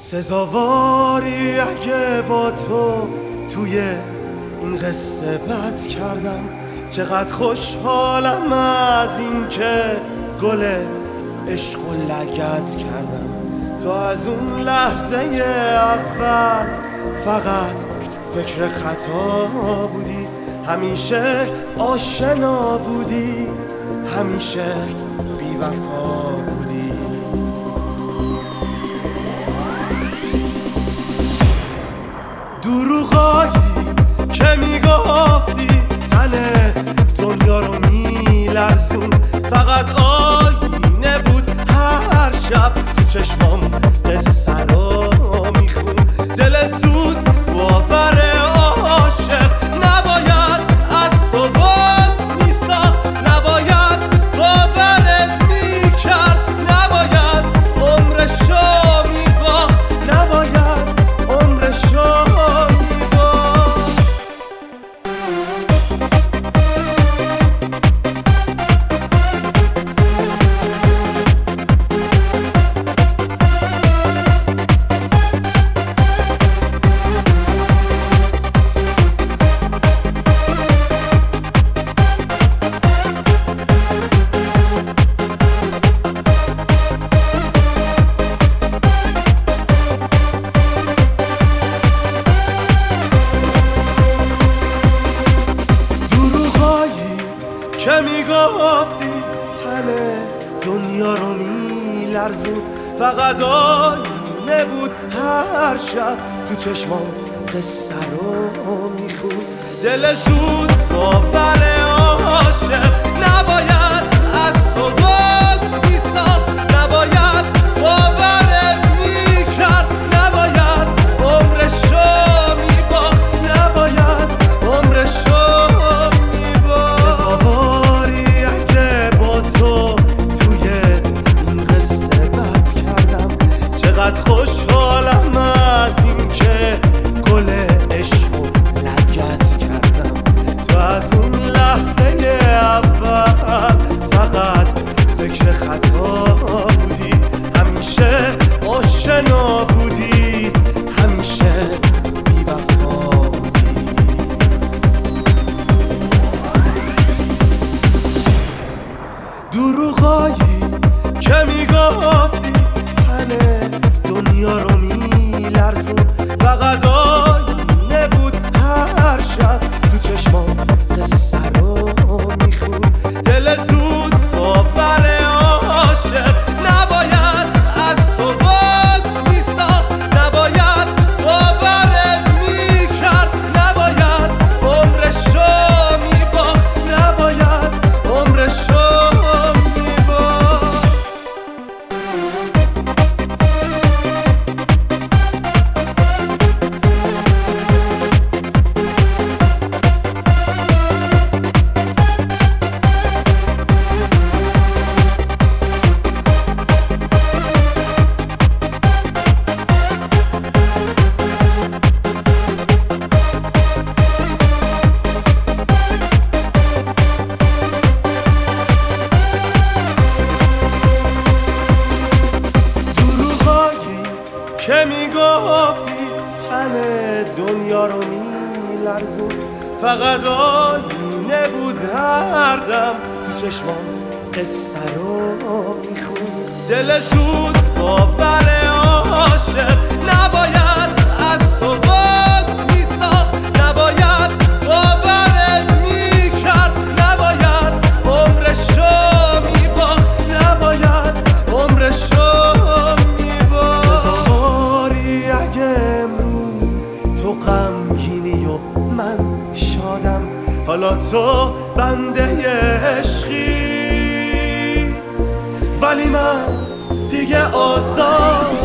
سزاواری اگه با تو توی این قصه بد کردم. چقدر خوشحالم از این که گل عشق و لگد کردم. تو از اون لحظه اول فقط فکر خطا بودی، همیشه آشنا بودی، همیشه بی وفا بودی. دروغایی که میگفتی تن دنیا رو میلرزون، فقط آینه بود هر شب تو چشمام قصه رو میخون. دل زود باور عاشق نباید از تو بات میساخت، نباید باورت میکرد، نباید عمرشو میباخت، نباید عمرشو که میگفتی تن دنیا رو میلرزون، فقط آینه بود هر شب تو چشمام قصه رو میخون. دل زود باور عاشق نباید از تو بات میساخت، نباید باورت میکرد، نباید عمرشو میباخت، نباید عمرشو خوشحالم از این که گل عشق و لگد کردم. تو از اون لحظه اول فقط فکر خطا بودی، همیشه آشنا بودی، همیشه بی وفا بودی. دروغایی که میگفتی تن دنیا رو میلرزون، فقط آینه بود هر شب تو چشمام قصه رو میخون. دل زود باور عاشق نباید از تو بات میساخت، نباید باورت میکرد، نباید عمرشو میباخت، نباید عمرشو که میگفتی تن دنیا رو میلرزون، فقط آینه بود هر دم تو چشمام قصه رو میخون. دل زود باور عاشق نباید از تو بات میساخت، نباید باورت میکرد، نباید عمرشو میباخت، نباید عمرشو غمگینی و من شادم. حالا تو بنده عشقی ولی من دیگه آزاد.